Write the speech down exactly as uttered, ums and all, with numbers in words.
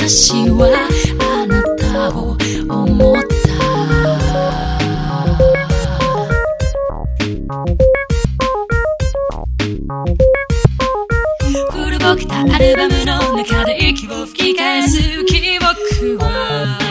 私はあなたを思った。古ぼけたアルバムの中で息を吹き返す記憶は